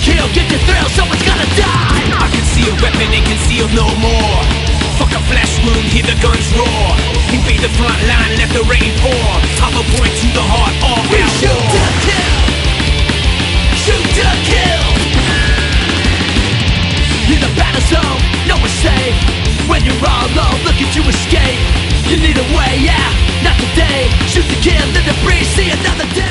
kill, get your thrill, someone's gonna die. I can see a weapon ain't concealed no more. Fuck a flesh wound, hear the guns roar. Invade the front line, let the rain pour. Hollow point to the heart, all We out shoot war. to kill, shoot to kill. In the battle zone, no one's safe. When you're all alone, looking to escape, you need a way out, not today. Shoot to kill, live to breathe, see another day.